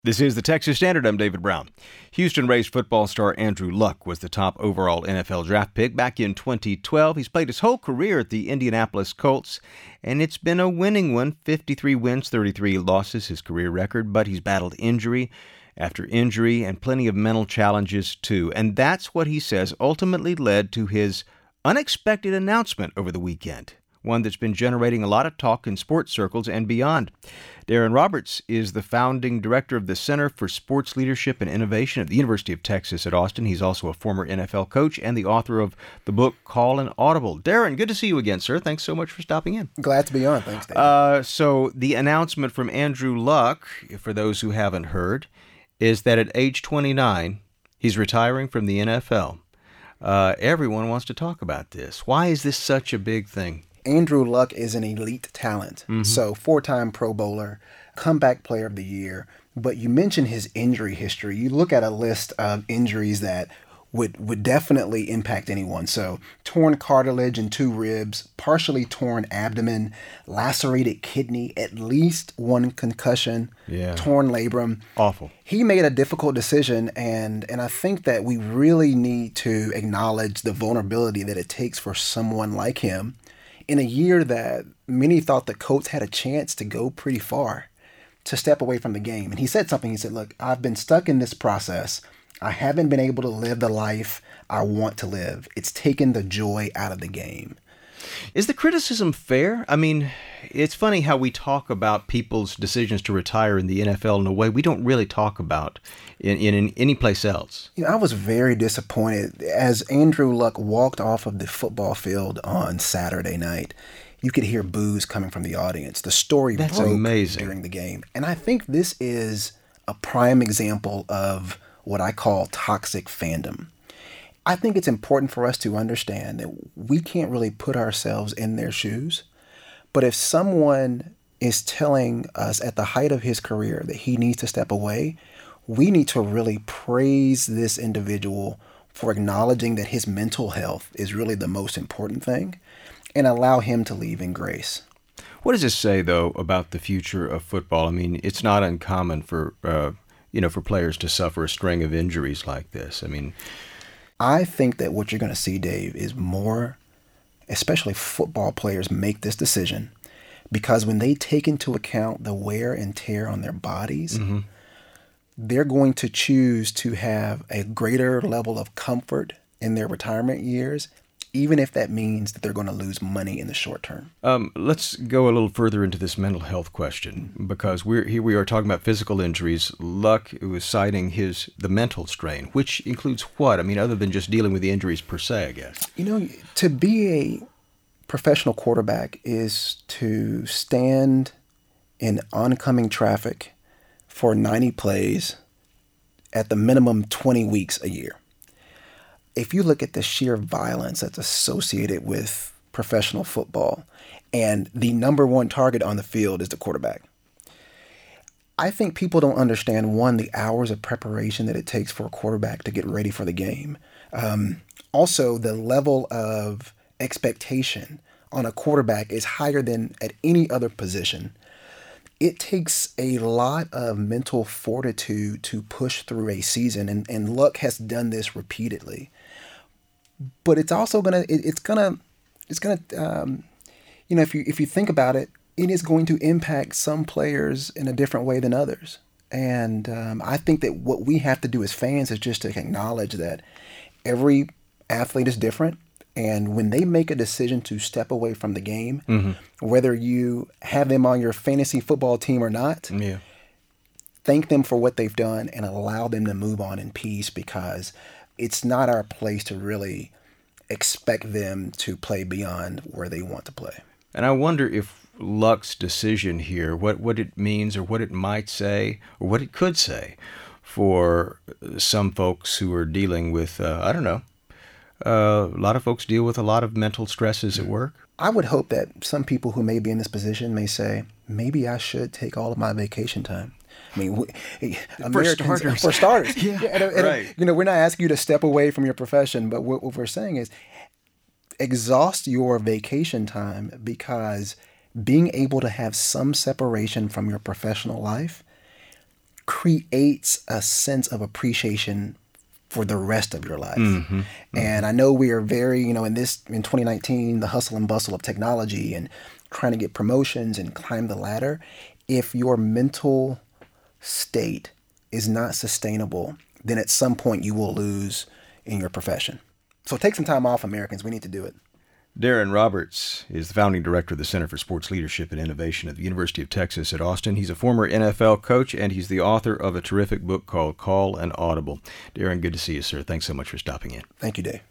This is the Texas Standard. I'm David Brown. Houston-raised football star Andrew Luck was the top overall NFL draft pick back in 2012. He's played his whole career at the Indianapolis Colts, and it's been a winning one. 53 wins, 33 losses, his career record, but he's battled injury after injury and plenty of mental challenges too. And that's what he says ultimately led to his unexpected announcement over the weekend, one that's been generating a lot of talk in sports circles and beyond. Darren Roberts is the founding director of the Center for Sports Leadership and Innovation at the University of Texas at Austin. He's also a former NFL coach and the author of the book Call an Audible. Darren, good to see you again, sir. Thanks so much for stopping in. Glad to be on. Thanks, David. So the announcement from Andrew Luck, for those who haven't heard, is that at age 29, he's retiring from the NFL. Everyone wants to talk about this. Why is this such a big thing? Andrew Luck is an elite talent. So 4-time Pro Bowler, comeback player of the year. But you mentioned his injury history. You look at a list of injuries that would definitely impact anyone. So torn cartilage in 2 ribs, partially torn abdomen, lacerated kidney, at least 1 concussion, torn labrum. Awful. He made a difficult decision, and I think that we really need to acknowledge the vulnerability that it takes for someone like him in a year that many thought the Colts had a chance to go pretty far, to step away from the game. And he said something. He said, look, I've been stuck in this process. I haven't been able to live the life I want to live. It's taken the joy out of the game. Is the criticism fair? I mean, it's funny how we talk about people's decisions to retire in the NFL in a way we don't really talk about in any place else. You know, I was very disappointed as Andrew Luck walked off of the football field on Saturday night. You could hear boos coming from the audience. The story broke amazing during the game. And I think this is a prime example of what I call toxic fandom. I think it's important for us to understand that we can't really put ourselves in their shoes. But if someone is telling us at the height of his career that he needs to step away, we need to really praise this individual for acknowledging that his mental health is really the most important thing and allow him to leave in grace. What does this say, though, about the future of football? I mean, it's not uncommon for players to suffer a string of injuries like this. I think that what you're going to see, Dave, is more, especially football players, make this decision because when they take into account the wear and tear on their bodies, they're going to choose to have a greater level of comfort in their retirement years, even if that means that they're going to lose money in the short term. Let's go a little further into this mental health question because we are talking about physical injuries. Luck was citing the mental strain, which includes what? I mean, other than just dealing with the injuries per se, I guess. You know, to be a professional quarterback is to stand in oncoming traffic for 90 plays at the minimum 20 weeks a year. If you look at the sheer violence that's associated with professional football and the number one target on the field is the quarterback, I think people don't understand, one, the hours of preparation that it takes for a quarterback to get ready for the game. Also, the level of expectation on a quarterback is higher than at any other position. It takes a lot of mental fortitude to push through a season, and Luck has done this repeatedly. But it's also if you think about it, it is going to impact some players in a different way than others. And I think that what we have to do as fans is just to acknowledge that every athlete is different. And when they make a decision to step away from the game, whether you have them on your fantasy football team or not, thank them for what they've done and allow them to move on in peace, because it's not our place to really expect them to play beyond where they want to play. And I wonder if Luck's decision here, what it means or what it might say or what it could say for some folks who are dealing with, a lot of folks deal with a lot of mental stresses at work. I would hope that some people who may be in this position may say, maybe I should take all of my vacation time. I mean, Americans, for starters. Right. We're not asking you to step away from your profession, but what we're saying is exhaust your vacation time, because being able to have some separation from your professional life creates a sense of appreciation for the rest of your life. Mm-hmm. And I know we are very, in 2019, the hustle and bustle of technology and trying to get promotions and climb the ladder. If your mental state is not sustainable, then at some point you will lose in your profession. So take some time off, Americans. We need to do it. Darren Roberts is the founding director of the Center for Sports Leadership and Innovation at the University of Texas at Austin. He's a former NFL coach, and he's the author of a terrific book called Call an Audible. Darren, good to see you, sir. Thanks so much for stopping in. Thank you, Dave.